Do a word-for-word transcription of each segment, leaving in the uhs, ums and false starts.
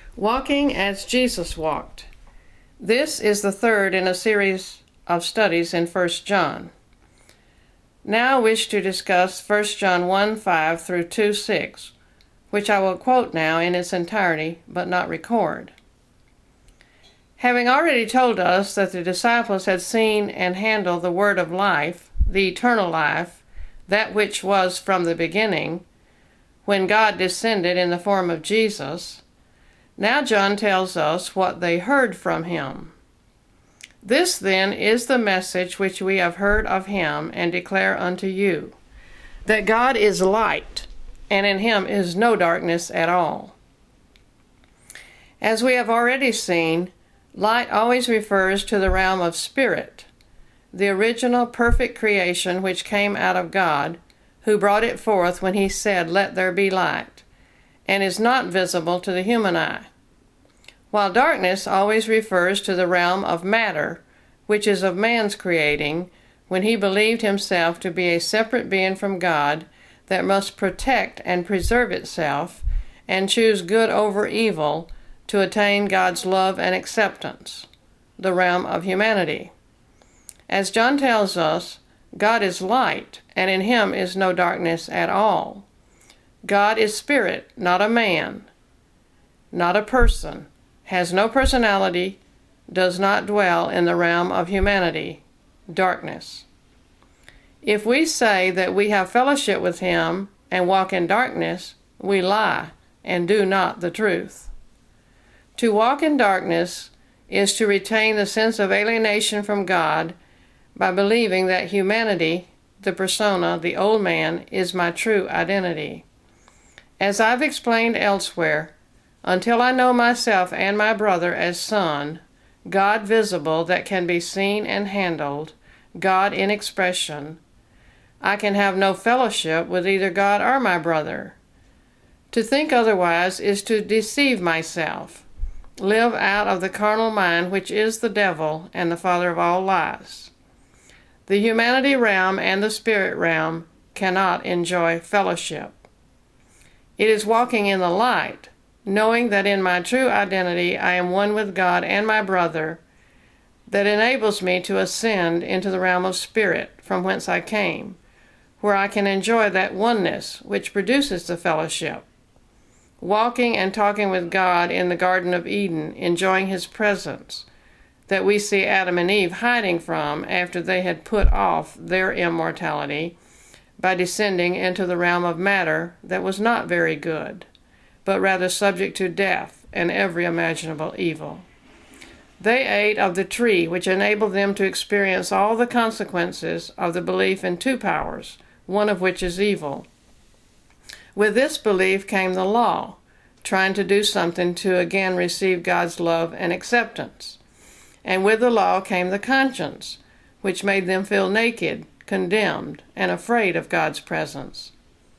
Walking as Jesus Walked. This is the third in a series of studies in First John. Now I wish to discuss First John one five through two six, which I will quote now in its entirety, but not record. Having already told us that the disciples had seen and handled the word of life, the eternal life, that which was from the beginning, when God descended in the form of Jesus, now John tells us what they heard from him. This then is the message which we have heard of him and declare unto you, that God is light, and in him is no darkness at all. As we have already seen, light always refers to the realm of spirit, the original perfect creation which came out of God, who brought it forth when he said, "Let there be light," and is not visible to the human eye. While darkness always refers to the realm of matter, which is of man's creating, when he believed himself to be a separate being from God that must protect and preserve itself and choose good over evil to attain God's love and acceptance, the realm of humanity. As John tells us, God is light, and in him is no darkness at all. God is spirit, not a man, not a person, has no personality, does not dwell in the realm of humanity, darkness. If we say that we have fellowship with him and walk in darkness, we lie and do not the truth. To walk in darkness is to retain the sense of alienation from God by believing that humanity, the persona, the old man, is my true identity. As I've explained elsewhere, until I know myself and my brother as Son, God visible that can be seen and handled, God in expression, I can have no fellowship with either God or my brother. To think otherwise is to deceive myself, live out of the carnal mind which is the devil and the father of all lies. The humanity realm and the spirit realm cannot enjoy fellowship. It is walking in the light, knowing that in my true identity I am one with God and my brother, that enables me to ascend into the realm of spirit from whence I came, where I can enjoy that oneness which produces the fellowship. Walking and talking with God in the Garden of Eden, enjoying his presence, that we see Adam and Eve hiding from after they had put off their immortality by descending into the realm of matter that was not very good, but rather subject to death and every imaginable evil. They ate of the tree which enabled them to experience all the consequences of the belief in two powers, one of which is evil. With this belief came the law, trying to do something to again receive God's love and acceptance. And with the law came the conscience, which made them feel naked, condemned, and afraid of God's presence.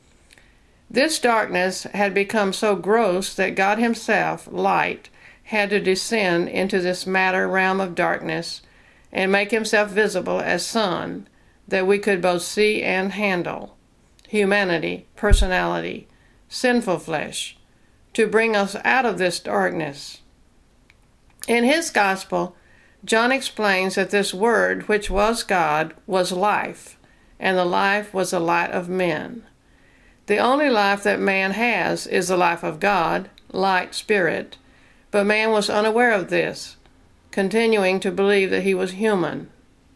This darkness had become so gross that God himself, light, had to descend into this matter realm of darkness and make himself visible as Son, that we could both see and handle humanity, personality, sinful flesh, to bring us out of this darkness. In his gospel, John explains that this word, which was God, was life, and the life was the light of men. The only life that man has is the life of God, light spirit, but man was unaware of this, continuing to believe that he was human.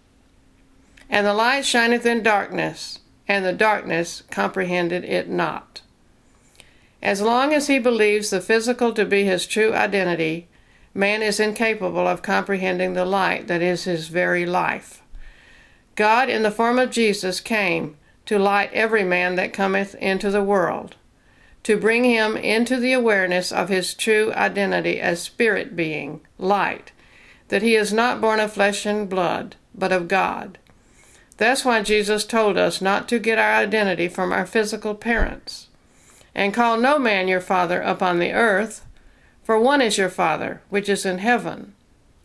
And the light shineth in darkness, and the darkness comprehended it not. As long as he believes the physical to be his true identity, man is incapable of comprehending the light that is his very life. God in the form of Jesus came to light every man that cometh into the world, to bring him into the awareness of his true identity as spirit being, light, that he is not born of flesh and blood, but of God. That's why Jesus told us not to get our identity from our physical parents, and call no man your father upon the earth, for one is your Father, which is in heaven.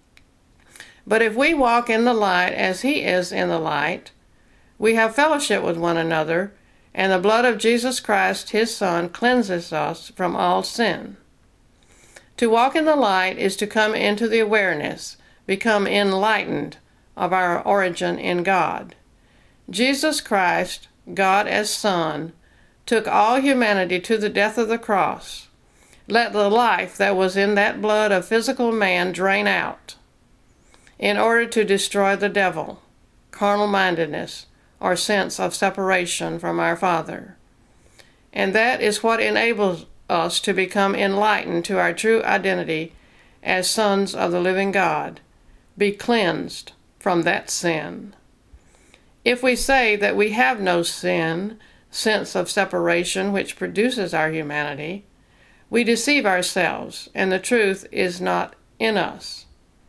But if we walk in the light as he is in the light, we have fellowship with one another, and the blood of Jesus Christ, his Son, cleanses us from all sin. To walk in the light is to come into the awareness, become enlightened of our origin in God. Jesus Christ, God as Son, took all humanity to the death of the cross. Let the life that was in that blood of physical man drain out in order to destroy the devil, carnal-mindedness, or sense of separation from our Father. And that is what enables us to become enlightened to our true identity as sons of the living God, be cleansed from that sin. If we say that we have no sin, sense of separation which produces our humanity, we deceive ourselves, and the truth is not in us.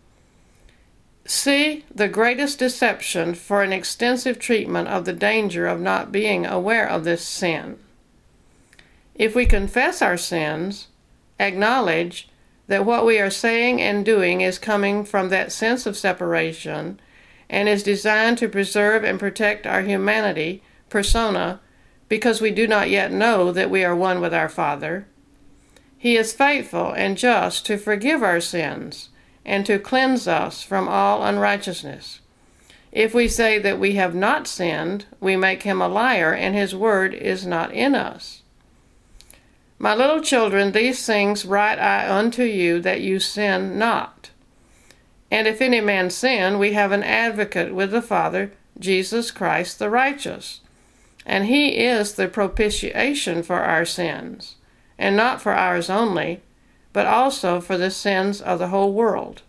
See the greatest deception for an extensive treatment of the danger of not being aware of this sin. If we confess our sins, acknowledge that what we are saying and doing is coming from that sense of separation and is designed to preserve and protect our humanity, persona, because we do not yet know that we are one with our Father, He is faithful and just to forgive our sins and to cleanse us from all unrighteousness. If we say that we have not sinned, we make Him a liar, and His word is not in us. My little children, these things write I unto you, that you sin not. And if any man sin, we have an advocate with the Father, Jesus Christ the righteous. And He is the propitiation for our sins, and not for ours only, but also for the sins of the whole world.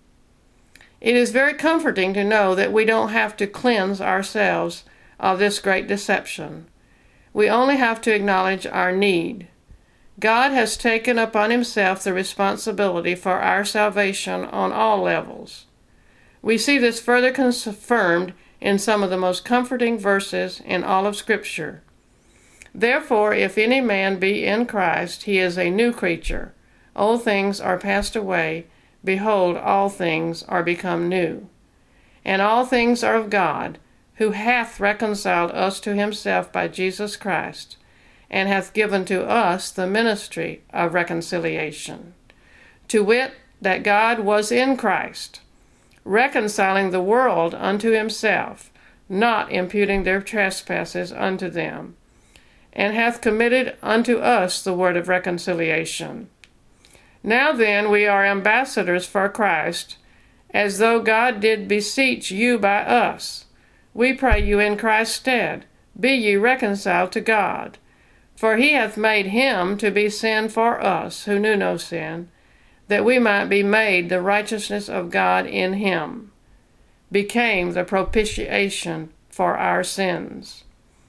It is very comforting to know that we don't have to cleanse ourselves of this great deception. We only have to acknowledge our need. God has taken upon Himself the responsibility for our salvation on all levels. We see this further confirmed in some of the most comforting verses in all of Scripture. Therefore, if any man be in Christ, he is a new creature. Old things are passed away. Behold, all things are become new. And all things are of God, who hath reconciled us to Himself by Jesus Christ, and hath given to us the ministry of reconciliation, to wit, that God was in Christ, reconciling the world unto Himself, not imputing their trespasses unto them, and hath committed unto us the word of reconciliation. Now then we are ambassadors for Christ, as though God did beseech you by us. We pray you in Christ's stead, be ye reconciled to God. For He hath made Him to be sin for us, who knew no sin, that we might be made the righteousness of God in Him, became the propitiation for our sins.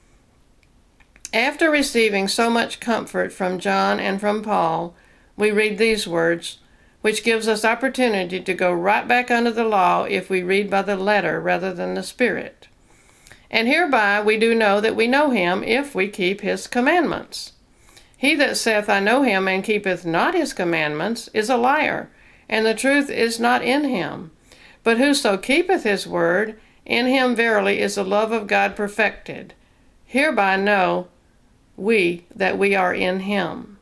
After receiving so much comfort from John and from Paul, we read these words, which gives us opportunity to go right back under the law if we read by the letter rather than the Spirit. And hereby we do know that we know Him if we keep His commandments. He that saith, I know Him, and keepeth not His commandments, is a liar, and the truth is not in him. But whoso keepeth His word, in him verily is the love of God perfected. Hereby know we that we are in Him.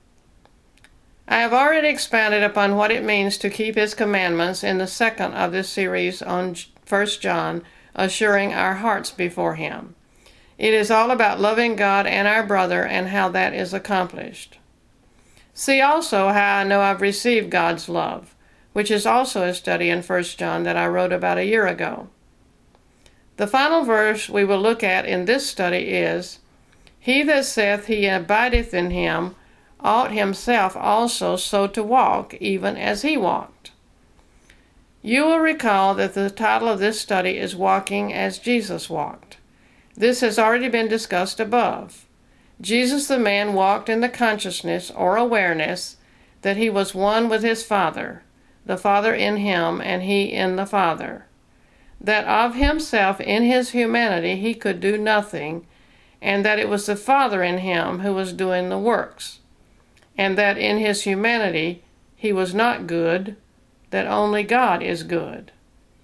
I have already expounded upon what it means to keep His commandments in the second of this series on First John, assuring our hearts before Him. It is all about loving God and our brother and how that is accomplished. See also how I know I've received God's love, which is also a study in First John that I wrote about a year ago. The final verse we will look at in this study is, He that saith he abideth in Him ought himself also so to walk, even as He walked. You will recall that the title of this study is Walking as Jesus Walked. This has already been discussed above. Jesus the man walked in the consciousness or awareness that He was one with His Father, the Father in Him and He in the Father, that of Himself in His humanity He could do nothing, and that it was the Father in Him who was doing the works, and that in His humanity He was not good, that only God is good.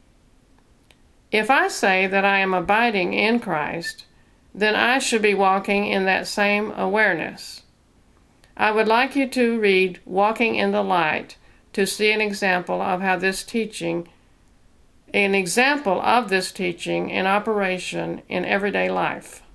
If I say that I am abiding in Christ, then I should be walking in that same awareness. I would like you to read Walking in the Light to see an example of how this teaching, an example of this teaching in operation in everyday life.